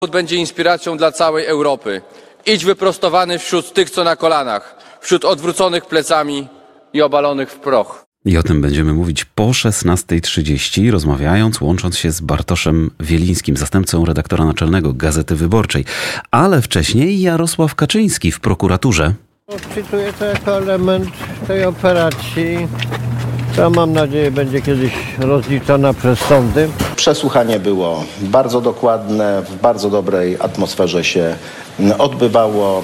Będzie inspiracją dla całej Europy. Idź wyprostowany wśród tych, co na kolanach, wśród odwróconych plecami i obalonych w proch. I o tym będziemy mówić po 16:30, rozmawiając, łącząc się z Bartoszem Wielińskim, zastępcą redaktora naczelnego Gazety Wyborczej. Ale wcześniej Jarosław Kaczyński w prokuraturze. Odczytuję to jako element tej operacji, która mam nadzieję będzie kiedyś rozliczona przez sądy. Przesłuchanie było bardzo dokładne, w bardzo dobrej atmosferze się odbywało,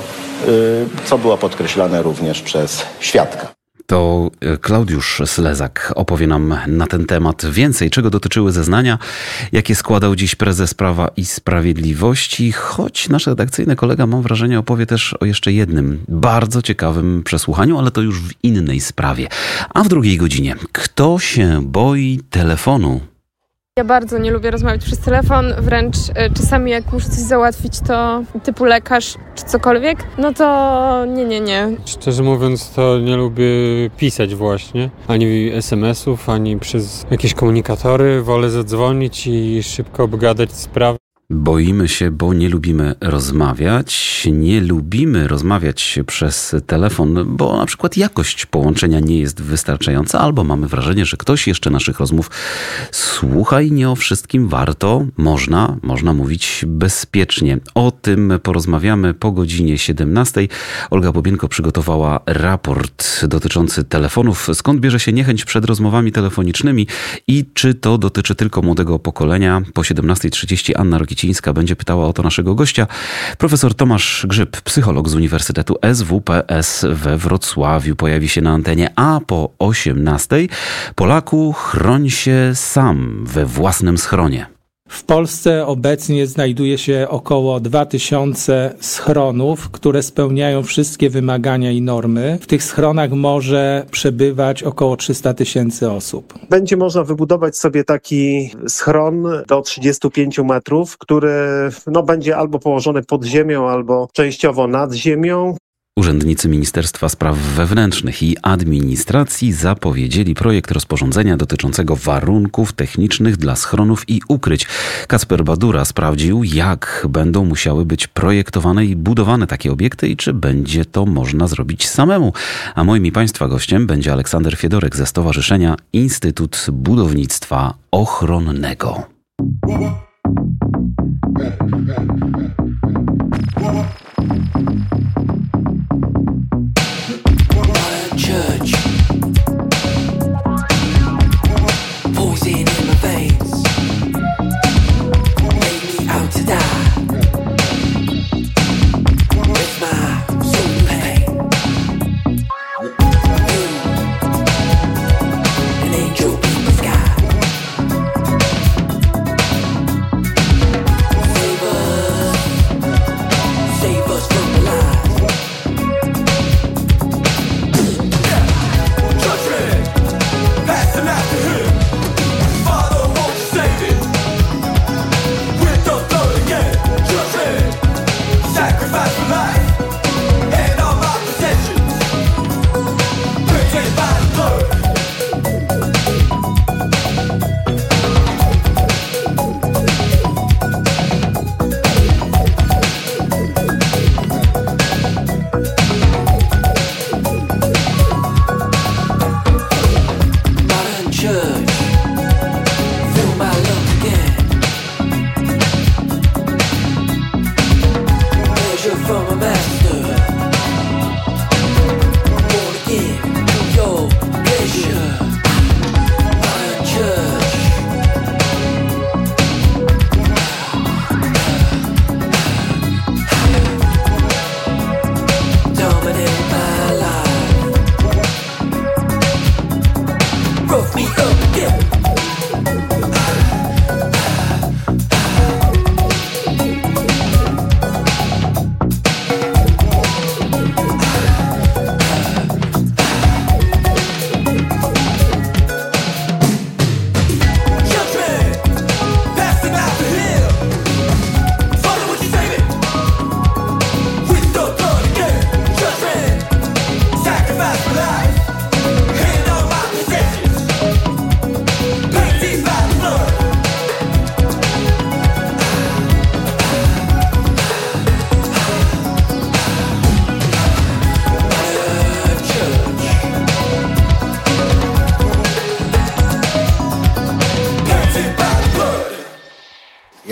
co było podkreślane również przez świadka. To Klaudiusz Slezak opowie nam na ten temat więcej, czego dotyczyły zeznania, jakie składał dziś prezes Prawa i Sprawiedliwości, choć nasz redakcyjny kolega, mam wrażenie, opowie też o jeszcze jednym bardzo ciekawym przesłuchaniu, ale to już w innej sprawie. A w drugiej godzinie, kto się boi telefonu? Ja bardzo nie lubię rozmawiać przez telefon, wręcz czasami jak muszę coś załatwić, to typu lekarz czy cokolwiek, no to nie. Szczerze mówiąc, to nie lubię pisać właśnie, ani SMS-ów, ani przez jakieś komunikatory. Wolę zadzwonić i szybko obgadać sprawę. Boimy się, bo nie lubimy rozmawiać. Nie lubimy rozmawiać przez telefon, bo na przykład jakość połączenia nie jest wystarczająca, albo mamy wrażenie, że ktoś jeszcze naszych rozmów słucha i nie o wszystkim warto. Można mówić bezpiecznie. O tym porozmawiamy po godzinie 17. Olga Bobienko przygotowała raport dotyczący telefonów. Skąd bierze się niechęć przed rozmowami telefonicznymi i czy to dotyczy tylko młodego pokolenia? Po 17:30 Anna Rokicińska będzie pytała o to naszego gościa. Profesor Tomasz Grzyb, psycholog z Uniwersytetu SWPS we Wrocławiu, pojawi się na antenie, a po 18:00 Polaku, chroń się sam we własnym schronie. W Polsce obecnie znajduje się około 2000 schronów, które spełniają wszystkie wymagania i normy. W tych schronach może przebywać około 300 000 osób. Będzie można wybudować sobie taki schron do 35 metrów, który będzie albo położony pod ziemią, albo częściowo nad ziemią. Urzędnicy Ministerstwa Spraw Wewnętrznych i Administracji zapowiedzieli projekt rozporządzenia dotyczącego warunków technicznych dla schronów i ukryć. Kacper Badura sprawdził, jak będą musiały być projektowane i budowane takie obiekty i czy będzie to można zrobić samemu. A moim i Państwa gościem będzie Aleksander Fiedorek ze Stowarzyszenia Instytut Budownictwa Ochronnego. Church, poison in my veins, made me out to die. With my soul pain, you, an angel in the sky. Save us from the lies.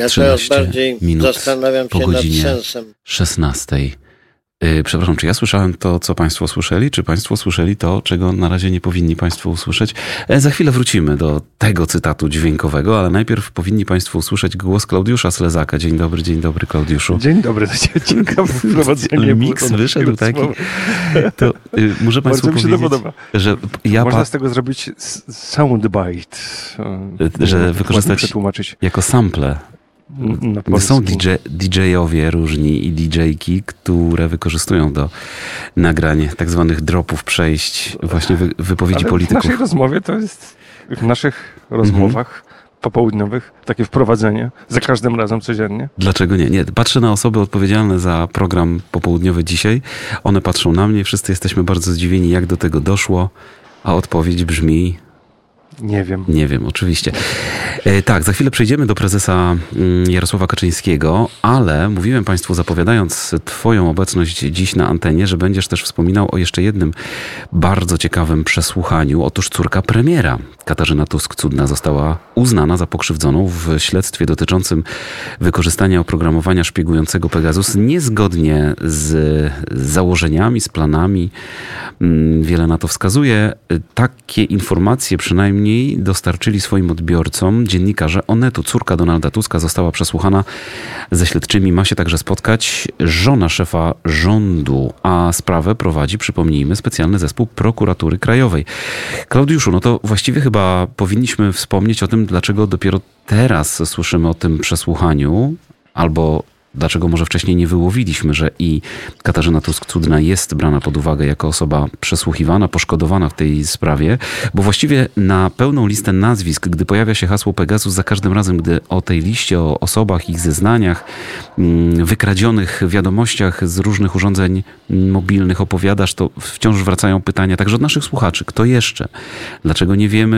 Ja 13 coraz bardziej minut zastanawiam po się nad godzinie sensem. 16. Przepraszam, czy ja słyszałem to, co Państwo słyszeli? Czy Państwo słyszeli to, czego na razie nie powinni Państwo usłyszeć? Za chwilę wrócimy do tego cytatu dźwiękowego, ale najpierw powinni Państwo usłyszeć głos Klaudiusza Slezaka. Dzień dobry, Klaudiuszu. Dzień dobry, ciekawe wprowadzenie. Miks wyszedł taki. To muszę Państwu powiedzieć, że ja można z tego zrobić soundbite. że wykorzystać przetłumaczyć jako sample. Są DJ-owie różni i DJ-ki, które wykorzystują do nagrań tak zwanych dropów, przejść, właśnie wypowiedzi ale polityków. w naszej rozmowie to jest, w naszych rozmowach popołudniowych, takie wprowadzenie, za każdym razem codziennie. Dlaczego nie? Nie, patrzę na osoby odpowiedzialne za program popołudniowy dzisiaj. One patrzą na mnie, wszyscy jesteśmy bardzo zdziwieni, jak do tego doszło, a odpowiedź brzmi... Nie wiem. Nie wiem, oczywiście. Tak, za chwilę przejdziemy do prezesa Jarosława Kaczyńskiego, ale mówiłem Państwu, zapowiadając Twoją obecność dziś na antenie, że będziesz też wspominał o jeszcze jednym bardzo ciekawym przesłuchaniu. Otóż córka premiera, Katarzyna Tusk-Cudna, została uznana za pokrzywdzoną w śledztwie dotyczącym wykorzystania oprogramowania szpiegującego Pegasus niezgodnie z założeniami, z planami. Wiele na to wskazuje. Takie informacje przynajmniej dostarczyli swoim odbiorcom dziennikarze Onetu. Córka Donalda Tuska została przesłuchana. Ze śledczymi ma się także spotkać żona szefa rządu, a sprawę prowadzi, przypomnijmy, specjalny zespół Prokuratury Krajowej. Klaudiuszu, no to właściwie chyba powinniśmy wspomnieć o tym, dlaczego dopiero teraz słyszymy o tym przesłuchaniu, albo dlaczego może wcześniej nie wyłowiliśmy, że i Katarzyna Tusk-Cudna jest brana pod uwagę jako osoba przesłuchiwana, poszkodowana w tej sprawie, bo właściwie na pełną listę nazwisk, gdy pojawia się hasło Pegasus, za każdym razem, gdy o tej liście, o osobach, ich zeznaniach, wykradzionych wiadomościach z różnych urządzeń mobilnych opowiadasz, to wciąż wracają pytania, także od naszych słuchaczy, kto jeszcze? Dlaczego nie wiemy,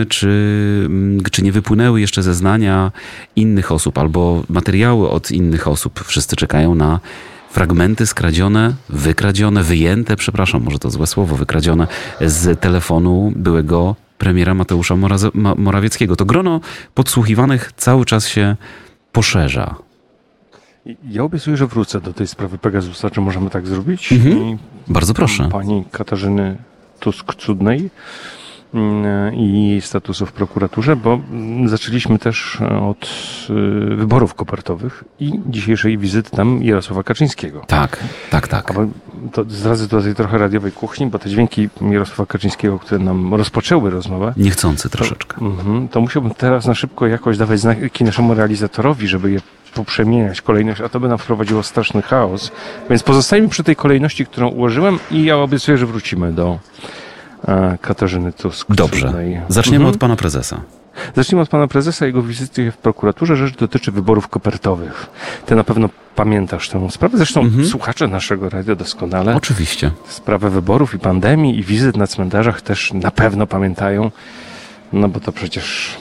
czy nie wypłynęły jeszcze zeznania innych osób albo materiały od innych osób? Wszyscy czekają na fragmenty skradzione, wykradzione, wyjęte, przepraszam, może to złe słowo, wykradzione z telefonu byłego premiera Mateusza Morawieckiego. To grono podsłuchiwanych cały czas się poszerza. Ja obiecuję, że wrócę do tej sprawy Pegasusa. Czy możemy tak zrobić? Bardzo proszę. Pani Katarzyny Tusk-Cudnej i jej statusu w prokuraturze, bo zaczęliśmy też od wyborów kopertowych i dzisiejszej wizyty tam Jarosława Kaczyńskiego. Tak. To zdradzę tutaj trochę radiowej kuchni, bo te dźwięki Jarosława Kaczyńskiego, które nam rozpoczęły rozmowę... Niechcący troszeczkę. To musiałbym teraz na szybko jakoś dawać znaki naszemu realizatorowi, żeby je poprzemieniać kolejność, a to by nam wprowadziło straszny chaos. Więc pozostajemy przy tej kolejności, którą ułożyłem i ja obiecuję, że wrócimy do Katarzyny Tusk. Dobrze. Zaczniemy od pana prezesa. Zacznijmy od pana prezesa, jego wizyty w prokuraturze. Rzecz dotyczy wyborów kopertowych. Ty na pewno pamiętasz tę sprawę. Zresztą słuchacze naszego radia doskonale. Oczywiście. Sprawę wyborów i pandemii i wizyt na cmentarzach też na pewno pamiętają. No bo to przecież...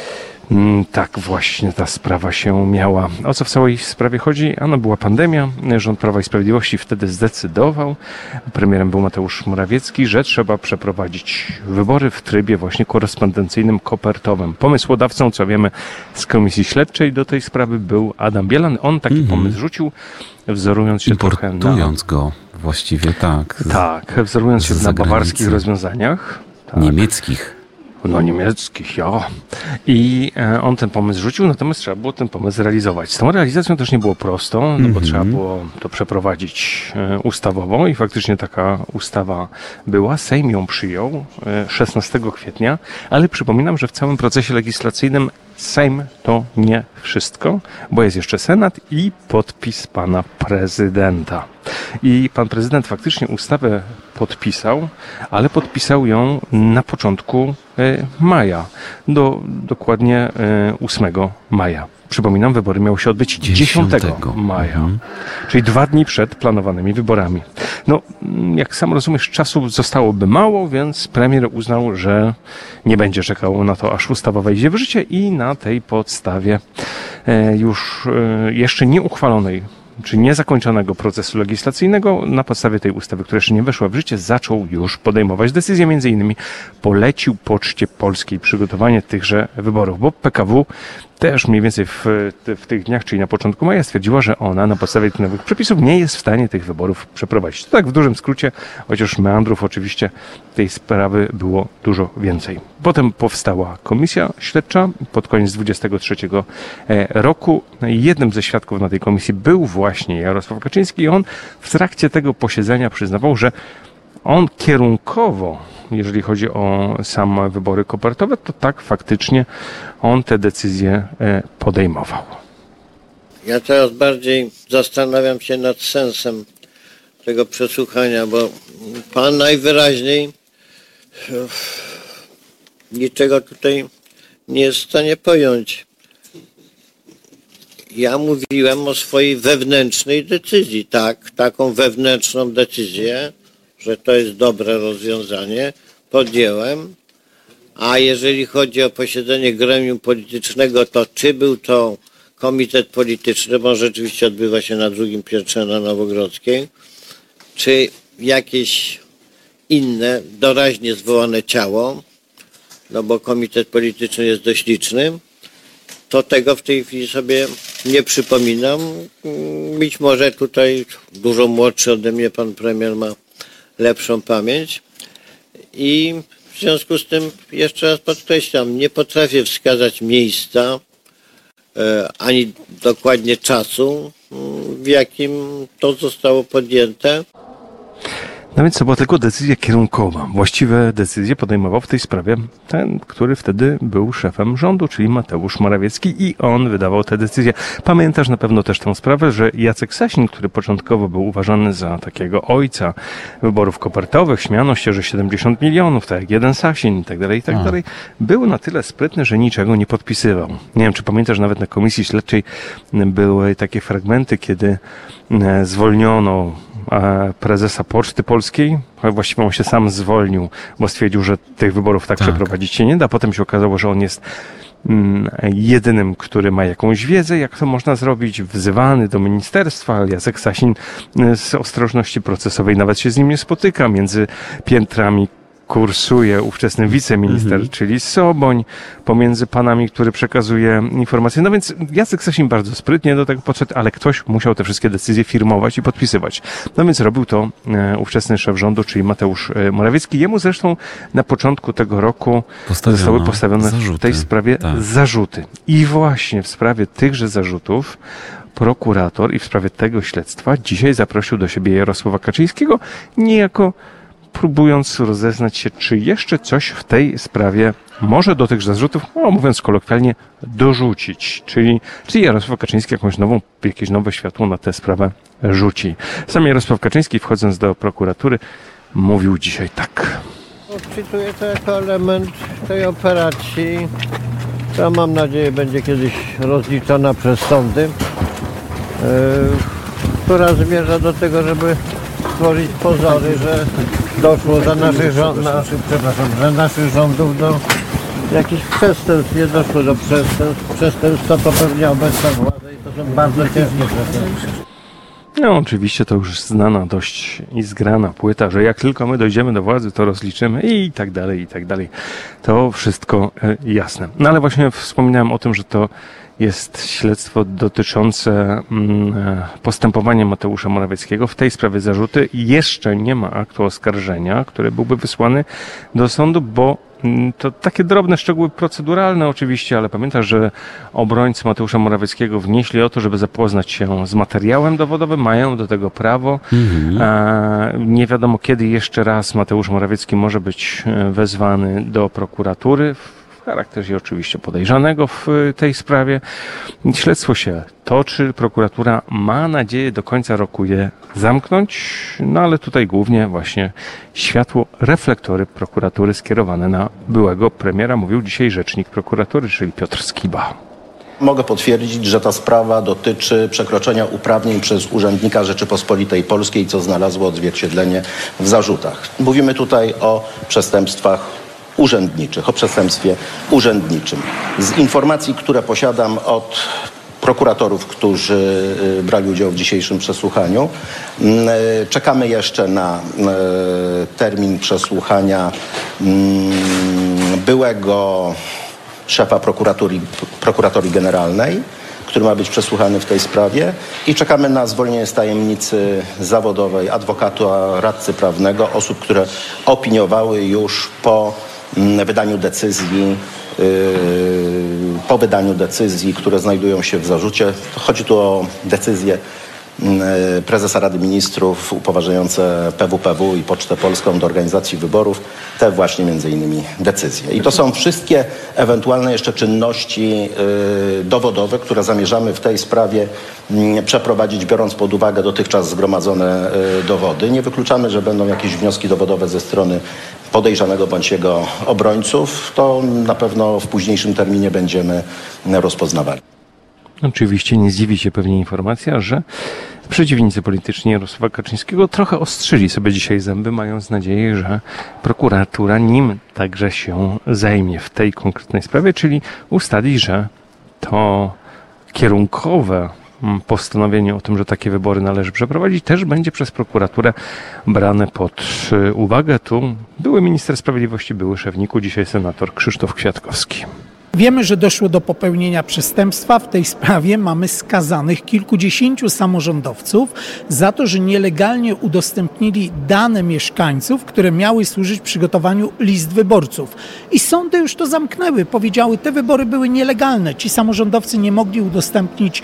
Tak właśnie ta sprawa się miała. O co w całej sprawie chodzi? Ano była pandemia. Rząd Prawa i Sprawiedliwości wtedy zdecydował, premierem był Mateusz Morawiecki, że trzeba przeprowadzić wybory w trybie właśnie korespondencyjnym, kopertowym. Pomysłodawcą, co wiemy, z Komisji Śledczej do tej sprawy był Adam Bielan. On taki pomysł rzucił, wzorując się trochę na... Importując go właściwie, tak. Tak, wzorując się na bawarskich rozwiązaniach. Tak. Niemieckich. No niemieckich, ja. I on ten pomysł rzucił, natomiast trzeba było ten pomysł realizować. Z tą realizacją też nie było prosto, no bo trzeba było to przeprowadzić ustawowo i faktycznie taka ustawa była. Sejm ją przyjął 16 kwietnia, ale przypominam, że w całym procesie legislacyjnym Sejm to nie wszystko, bo jest jeszcze Senat i podpis pana prezydenta. I pan prezydent faktycznie ustawę podpisał, ale podpisał ją na początku maja, dokładnie 8 maja. Przypominam, wybory miały się odbyć 10 maja, czyli 2 dni przed planowanymi wyborami. No, jak sam rozumiesz, czasu zostałoby mało, więc premier uznał, że nie będzie czekał na to, aż ustawa wejdzie w życie i na tej podstawie już jeszcze nie uchwalonej czy niezakończonego procesu legislacyjnego, na podstawie tej ustawy, która jeszcze nie weszła w życie, zaczął już podejmować decyzje. Między innymi polecił Poczcie Polskiej przygotowanie tychże wyborów, bo PKW też mniej więcej w tych dniach, czyli na początku maja, stwierdziła, że ona na podstawie tych nowych przepisów nie jest w stanie tych wyborów przeprowadzić. To tak w dużym skrócie, chociaż meandrów oczywiście tej sprawy było dużo więcej. Potem powstała komisja śledcza pod koniec 23 roku. Jednym ze świadków na tej komisji był właśnie Jarosław Kaczyński i on w trakcie tego posiedzenia przyznawał, że on kierunkowo, jeżeli chodzi o same wybory kopertowe, to tak faktycznie on te decyzje podejmował. Ja teraz bardziej zastanawiam się nad sensem tego przesłuchania, bo pan najwyraźniej niczego tutaj nie jest w stanie pojąć. Ja mówiłem o swojej wewnętrznej decyzji. Tak, taką wewnętrzną decyzję, że to jest dobre rozwiązanie, podjąłem. A jeżeli chodzi o posiedzenie gremium politycznego, to czy był to komitet polityczny, bo on rzeczywiście odbywa się na drugim piętrze na Nowogrodzkiej, czy jakieś inne, doraźnie zwołane ciało, no bo komitet polityczny jest dość liczny, to tego w tej chwili sobie nie przypominam. Być może tutaj dużo młodszy ode mnie pan premier ma lepszą pamięć i w związku z tym jeszcze raz podkreślam, nie potrafię wskazać miejsca ani dokładnie czasu, w jakim to zostało podjęte. No więc to była tylko decyzja kierunkowa. Właściwe decyzje podejmował w tej sprawie ten, który wtedy był szefem rządu, czyli Mateusz Morawiecki i on wydawał te decyzje. Pamiętasz na pewno też tę sprawę, że Jacek Sasin, który początkowo był uważany za takiego ojca wyborów kopertowych, śmiano się, że 70 milionów, tak jak jeden Sasin i tak dalej, był na tyle sprytny, że niczego nie podpisywał. Nie wiem, czy pamiętasz, nawet na komisji śledczej były takie fragmenty, kiedy zwolniono prezesa Poczty Polskiej, właściwie on się sam zwolnił, bo stwierdził, że tych wyborów tak przeprowadzić się nie da. Potem się okazało, że on jest jedynym, który ma jakąś wiedzę, jak to można zrobić, wzywany do ministerstwa, ale Jacek Sasin z ostrożności procesowej nawet się z nim nie spotyka. Między piętrami kursuje ówczesny wiceminister, czyli Soboń, pomiędzy panami, który przekazuje informacje. No więc Jacek Sasin bardzo sprytnie do tego podszedł, ale ktoś musiał te wszystkie decyzje firmować i podpisywać. No więc robił to ówczesny szef rządu, czyli Mateusz Morawiecki. Jemu zresztą na początku tego roku zostały postawione w tej sprawie zarzuty. I właśnie w sprawie tychże zarzutów prokurator i w sprawie tego śledztwa dzisiaj zaprosił do siebie Jarosława Kaczyńskiego, niejako próbując rozeznać się, czy jeszcze coś w tej sprawie może do tych zarzutów, mówiąc kolokwialnie, dorzucić. Czyli Jarosław Kaczyński jakieś nowe światło na tę sprawę rzuci. Sam Jarosław Kaczyński, wchodząc do prokuratury, mówił dzisiaj tak. Odczytuję to jako element tej operacji, która mam nadzieję będzie kiedyś rozliczona przez sądy, która zmierza do tego, żeby stworzyć pozory, że doszło za naszych rządów do jakichś przestępstw. Nie doszło do przestępstw. Przestępstwa popełnia obecna władza i to są bardzo ciężkie przestępstwa. No oczywiście to już znana dość i zgrana płyta, że jak tylko my dojdziemy do władzy, to rozliczymy i tak dalej, i tak dalej. To wszystko jasne. No ale właśnie wspominałem o tym, że to jest śledztwo dotyczące postępowania Mateusza Morawieckiego. W tej sprawie zarzuty jeszcze nie ma aktu oskarżenia, który byłby wysłany do sądu, bo to takie drobne szczegóły proceduralne oczywiście, ale pamiętasz, że obrońcy Mateusza Morawieckiego wnieśli o to, żeby zapoznać się z materiałem dowodowym, mają do tego prawo. Nie wiadomo, kiedy jeszcze raz Mateusz Morawiecki może być wezwany do prokuratury w charakterze oczywiście podejrzanego w tej sprawie. Śledztwo się toczy, prokuratura ma nadzieję do końca roku je zamknąć, no ale tutaj głównie właśnie światło, reflektory prokuratury skierowane na byłego premiera, mówił dzisiaj rzecznik prokuratury, czyli Piotr Skiba. Mogę potwierdzić, że ta sprawa dotyczy przekroczenia uprawnień przez urzędnika Rzeczypospolitej Polskiej, co znalazło odzwierciedlenie w zarzutach. Mówimy tutaj o przestępstwach urzędniczych, o przestępstwie urzędniczym. Z informacji, które posiadam od prokuratorów, którzy brali udział w dzisiejszym przesłuchaniu, czekamy jeszcze na termin przesłuchania byłego szefa prokuratorii generalnej, który ma być przesłuchany w tej sprawie, i czekamy na zwolnienie z tajemnicy zawodowej adwokata, radcy prawnego, osób, które opiniowały już po wydaniu decyzji, które znajdują się w zarzucie. Chodzi tu o decyzje prezesa Rady Ministrów upoważniające PWPW i Pocztę Polską do organizacji wyborów, te właśnie między innymi decyzje. I to są wszystkie ewentualne jeszcze czynności dowodowe, które zamierzamy w tej sprawie przeprowadzić, biorąc pod uwagę dotychczas zgromadzone dowody. Nie wykluczamy, że będą jakieś wnioski dowodowe ze strony podejrzanego bądź jego obrońców. To na pewno w późniejszym terminie będziemy rozpoznawali. Oczywiście nie zdziwi się pewnie informacja, że przeciwnicy polityczni Jarosława Kaczyńskiego trochę ostrzyli sobie dzisiaj zęby, mając nadzieję, że prokuratura nim także się zajmie w tej konkretnej sprawie, czyli ustali, że to kierunkowe postanowienie o tym, że takie wybory należy przeprowadzić, też będzie przez prokuraturę brane pod uwagę. Tu były minister sprawiedliwości, były szef NIK-u, dzisiaj senator Krzysztof Kwiatkowski. Wiemy, że doszło do popełnienia przestępstwa. W tej sprawie mamy skazanych kilkudziesięciu samorządowców za to, że nielegalnie udostępnili dane mieszkańców, które miały służyć przygotowaniu list wyborców. I sądy już to zamknęły. Powiedziały, te wybory były nielegalne. Ci samorządowcy nie mogli udostępnić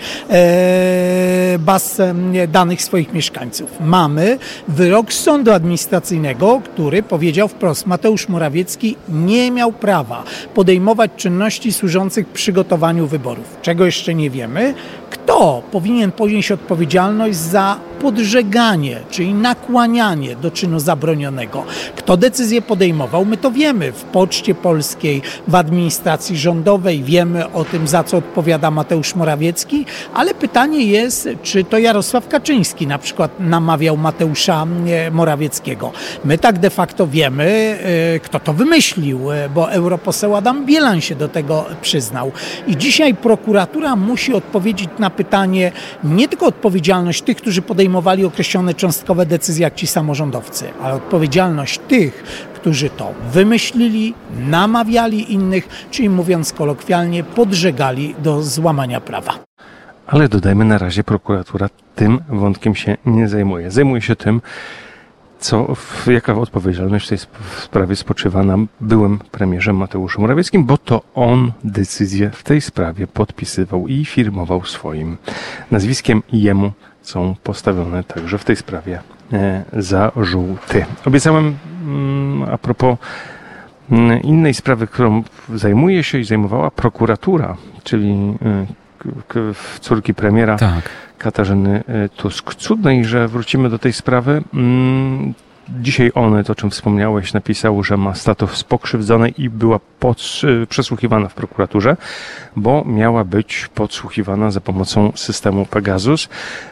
baz danych swoich mieszkańców. Mamy wyrok sądu administracyjnego, który powiedział wprost, Mateusz Morawiecki nie miał prawa podejmować czynności służących przygotowaniu wyborów. Czego jeszcze nie wiemy? Kto powinien ponieść odpowiedzialność za podżeganie, czyli nakłanianie do czynu zabronionego? Kto decyzję podejmował? My to wiemy. W Poczcie Polskiej, w administracji rządowej wiemy o tym, za co odpowiada Mateusz Morawiecki, ale pytanie jest, czy to Jarosław Kaczyński na przykład namawiał Mateusza Morawieckiego. My tak de facto wiemy, kto to wymyślił, bo europoseł Adam Bielan się do tego przyznał. I dzisiaj prokuratura musi odpowiedzieć na pytanie, nie tylko odpowiedzialność tych, którzy podejmowali określone cząstkowe decyzje, jak ci samorządowcy, ale odpowiedzialność tych, którzy to wymyślili, namawiali innych, czyli mówiąc kolokwialnie, podżegali do złamania prawa. Ale dodajmy, na razie prokuratura tym wątkiem się nie zajmuje. Zajmuje się tym, jaka odpowiedzialność w tej sprawie spoczywa na byłym premierze Mateuszu Morawieckim, bo to on decyzję w tej sprawie podpisywał i firmował swoim nazwiskiem i jemu są postawione także w tej sprawie zarzuty. Obiecałem a propos innej sprawy, którą zajmuje się i zajmowała prokuratura, czyli córki premiera Katarzyny Tusk-Cudnej, że wrócimy do tej sprawy. Dzisiaj Onet, o czym wspomniałeś, napisał, że ma status pokrzywdzonej i była przesłuchiwana w prokuraturze, bo miała być podsłuchiwana za pomocą systemu Pegasus.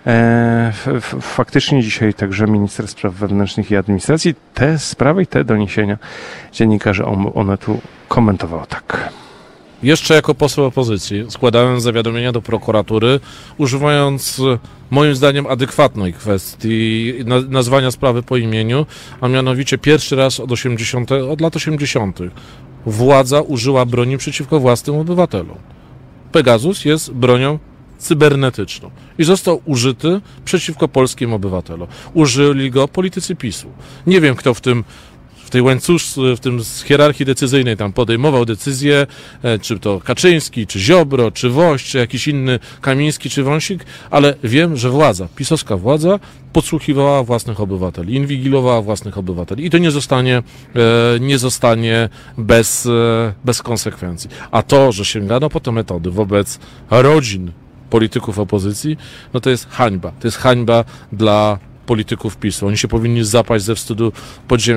Faktycznie dzisiaj także minister spraw wewnętrznych i administracji te sprawy i te doniesienia dziennikarze Onetu komentował tak. Jeszcze jako poseł opozycji składałem zawiadomienia do prokuratury, używając moim zdaniem adekwatnej kwestii nazwania sprawy po imieniu, a mianowicie pierwszy raz od lat 80. władza użyła broni przeciwko własnym obywatelom. Pegasus jest bronią cybernetyczną i został użyty przeciwko polskim obywatelom. Użyli go politycy PiS-u. Nie wiem, kto w tej łańcuszce, w tym hierarchii decyzyjnej tam podejmował decyzję, czy to Kaczyński, czy Ziobro, czy Woś, czy jakiś inny Kamiński, czy Wąsik, ale wiem, że pisowska władza podsłuchiwała własnych obywateli, inwigilowała własnych obywateli i to nie zostanie bez konsekwencji. A to, że sięgano po te metody wobec rodzin polityków opozycji, no to jest hańba. To jest hańba dla polityków PiS-u. Oni się powinni zapaść ze wstydu pod ziemię.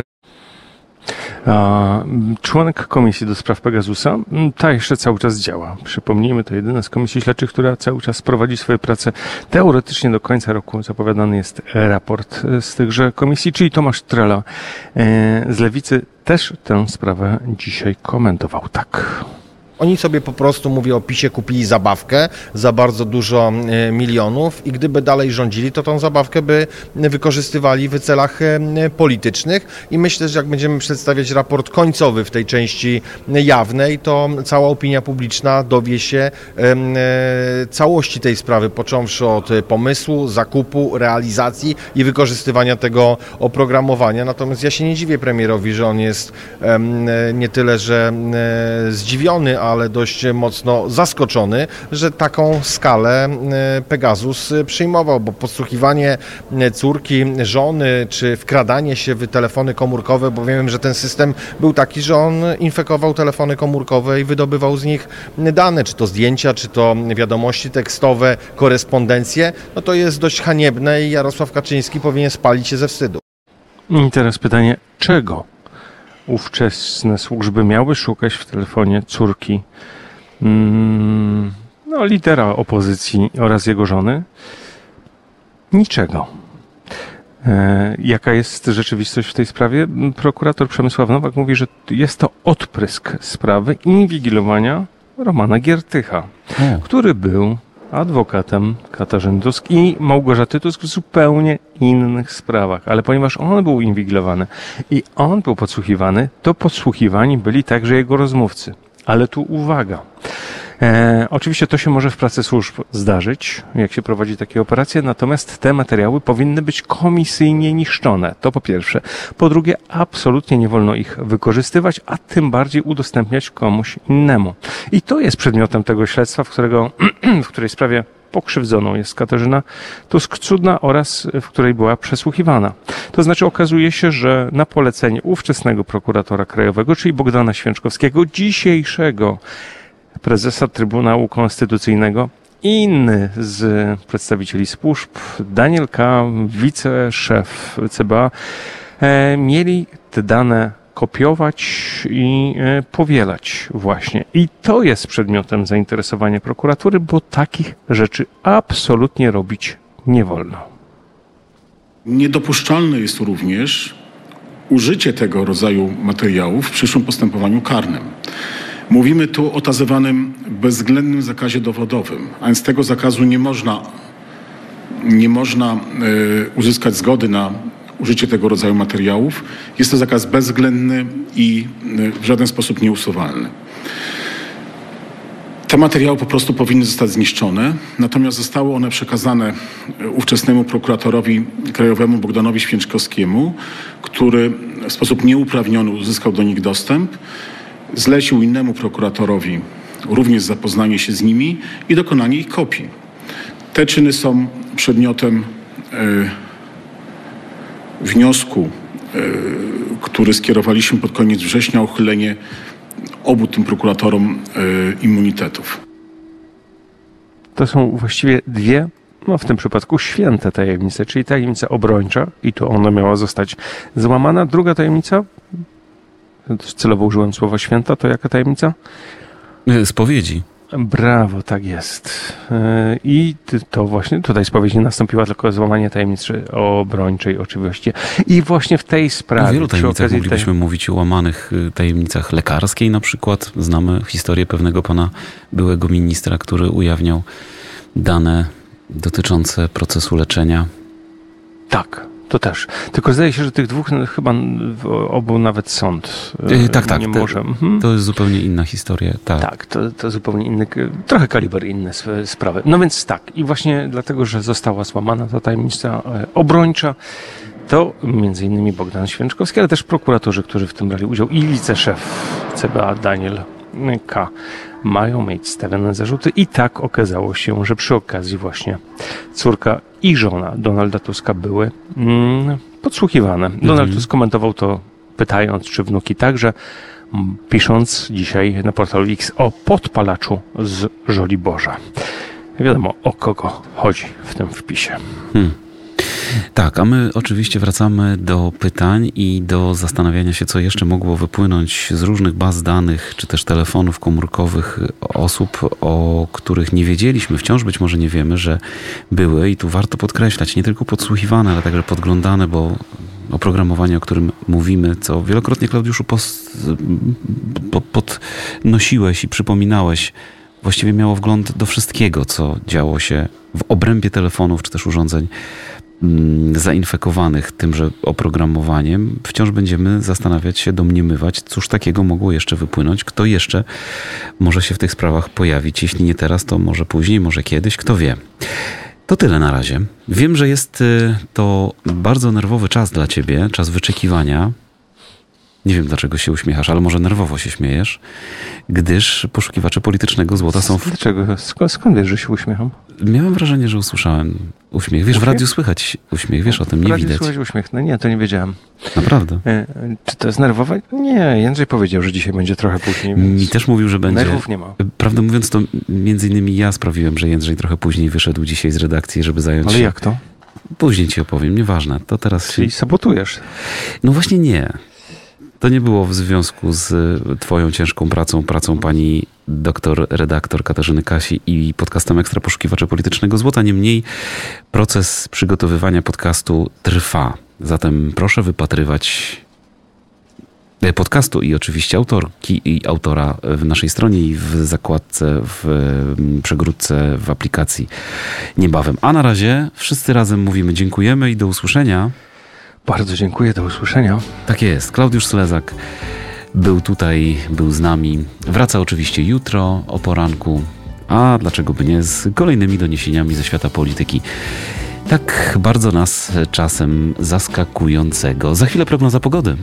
Członek Komisji do Spraw Pegasusa, ta jeszcze cały czas działa. Przypomnijmy, to jedyna z komisji śledczych, która cały czas prowadzi swoje prace. Teoretycznie do końca roku zapowiadany jest raport z tychże komisji, czyli Tomasz Trela z Lewicy też tę sprawę dzisiaj komentował tak. Oni sobie po prostu, mówię o PiS-ie, kupili zabawkę za bardzo dużo milionów i gdyby dalej rządzili, to tą zabawkę by wykorzystywali w celach politycznych i myślę, że jak będziemy przedstawiać raport końcowy w tej części jawnej, to cała opinia publiczna dowie się całości tej sprawy, począwszy od pomysłu, zakupu, realizacji i wykorzystywania tego oprogramowania. Natomiast ja się nie dziwię premierowi, że on jest nie tyle, że zdziwiony, ale dość mocno zaskoczony, że taką skalę Pegasus przyjmował, bo podsłuchiwanie córki, żony, czy wkradanie się w telefony komórkowe, bo wiem, że ten system był taki, że on infekował telefony komórkowe i wydobywał z nich dane, czy to zdjęcia, czy to wiadomości tekstowe, korespondencje, no to jest dość haniebne i Jarosław Kaczyński powinien spalić się ze wstydu. I teraz pytanie, czego ówczesne służby miały szukać w telefonie córki lidera opozycji oraz jego żony? Niczego. Jaka jest rzeczywistość w tej sprawie? Prokurator Przemysław Nowak mówi, że jest to odprysk sprawy inwigilowania Romana Giertycha, który był adwokatem Katarzyny Tusk i Małgorzaty Tusk w zupełnie innych sprawach. Ale ponieważ on był inwigilowany i on był podsłuchiwany, to podsłuchiwani byli także jego rozmówcy. Ale tu uwaga. Oczywiście to się może w pracy służb zdarzyć, jak się prowadzi takie operacje, natomiast te materiały powinny być komisyjnie niszczone. To po pierwsze. Po drugie, absolutnie nie wolno ich wykorzystywać, a tym bardziej udostępniać komuś innemu. I to jest przedmiotem tego śledztwa, w której sprawie pokrzywdzoną jest Katarzyna Tusk-Cudna oraz w której była przesłuchiwana. To znaczy okazuje się, że na polecenie ówczesnego prokuratora krajowego, czyli Bogdana Święczkowskiego, dzisiejszego prezesa Trybunału Konstytucyjnego, inny z przedstawicieli służb, Daniel K., wiceszef CBA, mieli te dane kopiować i powielać właśnie. I to jest przedmiotem zainteresowania prokuratury, bo takich rzeczy absolutnie robić nie wolno. Niedopuszczalne jest również użycie tego rodzaju materiałów w przyszłym postępowaniu karnym. Mówimy tu o tak zwanym bezwzględnym zakazie dowodowym, a więc tego zakazu nie można uzyskać zgody na użycie tego rodzaju materiałów. Jest to zakaz bezwzględny i w żaden sposób nieusuwalny. Te materiały po prostu powinny zostać zniszczone, natomiast zostały one przekazane ówczesnemu prokuratorowi krajowemu Bogdanowi Święczkowskiemu, który w sposób nieuprawniony uzyskał do nich dostęp, zlecił innemu prokuratorowi również zapoznanie się z nimi i dokonanie ich kopii. Te czyny są przedmiotem wniosku, który skierowaliśmy pod koniec września, o uchylenie obu tym prokuratorom immunitetów. To są właściwie dwie, w tym przypadku święte tajemnice, czyli tajemnica obrończa i to ona miała zostać złamana. Druga tajemnica, celowo użyłem słowa święta, to jaka tajemnica? Spowiedzi. Brawo, tak jest. I to właśnie tutaj spowiedź nie nastąpiła, tylko złamanie tajemnicy obrończej oczywiście. I właśnie w tej sprawie... O wielu tajemnicach moglibyśmy mówić, o łamanych tajemnicach lekarskiej na przykład. Znamy historię pewnego pana byłego ministra, który ujawniał dane dotyczące procesu leczenia. Tak. To też. Tylko zdaje się, że tych dwóch chyba obu nawet sąd tak, nie może. To jest zupełnie inna historia. Tak, to zupełnie inny, trochę kaliber inny sprawy. No więc tak. I właśnie dlatego, że została złamana ta tajemnica obrończa, to między innymi Bogdan Święczkowski, ale też prokuratorzy, którzy w tym brali udział i wiceszef CBA Daniel K. mają mieć stawiane zarzuty i tak okazało się, że przy okazji właśnie córka i żona Donalda Tuska były podsłuchiwane. Donald Tusk komentował to pytając, czy wnuki także, pisząc dzisiaj na portalu X o podpalaczu z Żoliborza. Wiadomo, o kogo chodzi w tym wpisie. Tak, a my oczywiście wracamy do pytań i do zastanawiania się, co jeszcze mogło wypłynąć z różnych baz danych, czy też telefonów komórkowych osób, o których nie wiedzieliśmy, wciąż być może nie wiemy, że były i tu warto podkreślać, nie tylko podsłuchiwane, ale także podglądane, bo oprogramowanie, o którym mówimy, co wielokrotnie, Klaudiuszu, podnosiłeś i przypominałeś, właściwie miało wgląd do wszystkiego, co działo się w obrębie telefonów czy też urządzeń zainfekowanych tymże oprogramowaniem. Wciąż będziemy zastanawiać się, domniemywać, cóż takiego mogło jeszcze wypłynąć, kto jeszcze może się w tych sprawach pojawić. Jeśli nie teraz, to może później, może kiedyś, kto wie. To tyle na razie. Wiem, że jest to bardzo nerwowy czas dla ciebie, czas wyczekiwania. Nie wiem, dlaczego się uśmiechasz, ale może nerwowo się śmiejesz, gdyż poszukiwacze politycznego złota są... Dlaczego? Skąd wiesz, że się uśmiecham? Miałem wrażenie, że usłyszałem uśmiech. Wiesz, w radiu słychać uśmiech, wiesz o tym, nie widać. W radiu słychać uśmiech, no nie, to nie wiedziałem. Naprawdę? Czy to jest nerwowe? Nie, Jędrzej powiedział, że dzisiaj będzie trochę później. Mi też mówił, że będzie. Nerwów nie ma. Prawdę mówiąc, to między innymi ja sprawiłem, że Jędrzej trochę później wyszedł dzisiaj z redakcji, żeby zająć się... Ale jak to? Później ci opowiem, nieważne. To teraz Czyli sabotujesz? No właśnie nie. To nie było w związku z twoją ciężką pracą pani doktor, redaktor Katarzyny Kasi i podcastem Ekstra Poszukiwacze Politycznego Złota. Niemniej proces przygotowywania podcastu trwa. Zatem proszę wypatrywać podcastu i oczywiście autorki i autora w naszej stronie i w zakładce, w przegródce, w aplikacji niebawem. A na razie wszyscy razem mówimy dziękujemy i do usłyszenia. Bardzo dziękuję, do usłyszenia. Tak jest. Klaudiusz Slezak był tutaj, był z nami. Wraca oczywiście jutro o poranku, a dlaczego by nie, z kolejnymi doniesieniami ze świata polityki. Tak bardzo nas czasem zaskakującego. Za chwilę prognoza pogody.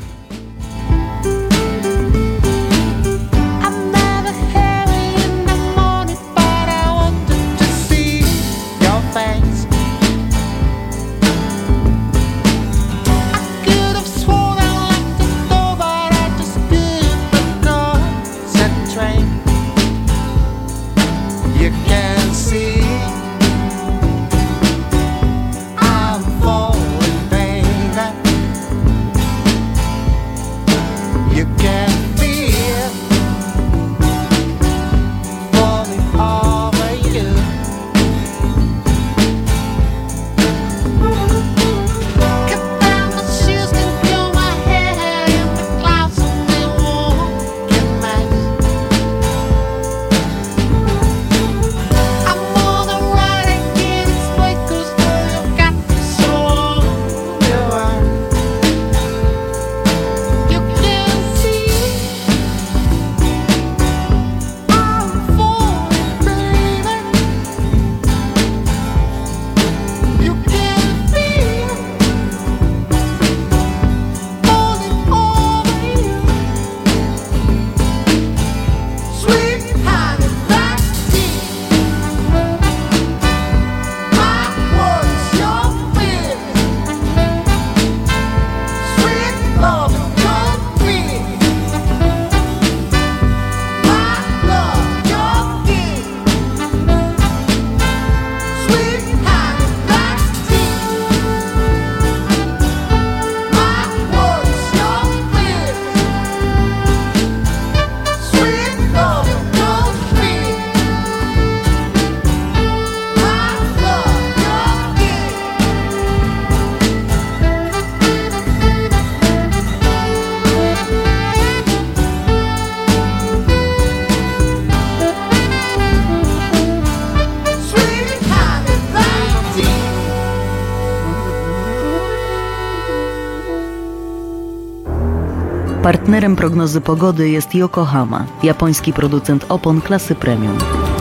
Partnerem prognozy pogody jest Yokohama, japoński producent opon klasy premium.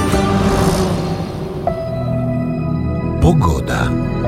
Pogoda.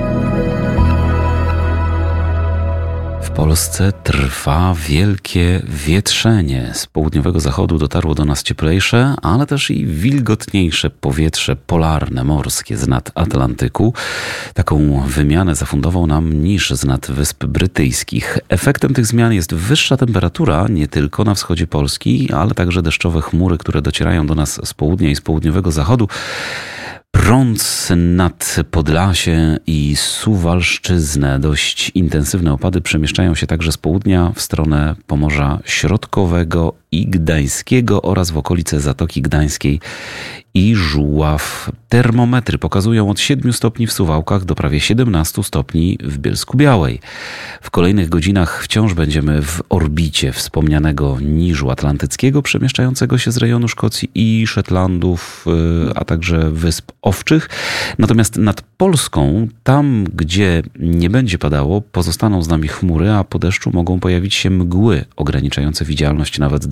W Polsce trwa wielkie wietrzenie. Z południowego zachodu dotarło do nas cieplejsze, ale też i wilgotniejsze powietrze polarne, morskie z nad Atlantyku. Taką wymianę zafundował nam niż z nad Wysp Brytyjskich. Efektem tych zmian jest wyższa temperatura nie tylko na wschodzie Polski, ale także deszczowe chmury, które docierają do nas z południa i z południowego zachodu. Prąd nad Podlasie i Suwalszczyznę. Dość intensywne opady przemieszczają się także z południa w stronę Pomorza Środkowego i Gdańskiego oraz w okolice Zatoki Gdańskiej i Żuław. Termometry pokazują od 7 stopni w Suwałkach do prawie 17 stopni w Bielsku-Białej. W kolejnych godzinach wciąż będziemy w orbicie wspomnianego niżu atlantyckiego przemieszczającego się z rejonu Szkocji i Szetlandów, a także Wysp Owczych. Natomiast nad Polską, tam gdzie nie będzie padało, pozostaną z nami chmury, a po deszczu mogą pojawić się mgły ograniczające widzialność nawet